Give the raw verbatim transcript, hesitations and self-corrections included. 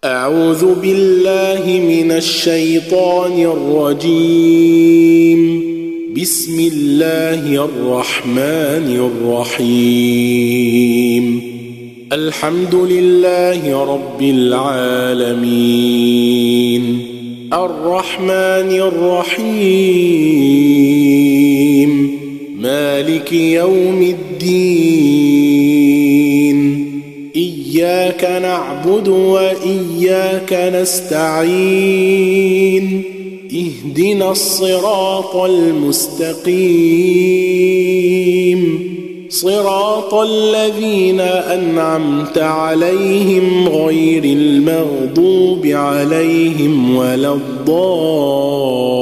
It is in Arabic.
أعوذ بالله من الشيطان الرجيم. بسم الله الرحمن الرحيم. الحمد لله رب العالمين، الرحمن الرحيم، مالك يوم الدين. إياك نعبد وإياك نستعين. اهدنا الصراط المستقيم، صراط الذين أنعمت عليهم غير المغضوب عليهم ولا الضالين.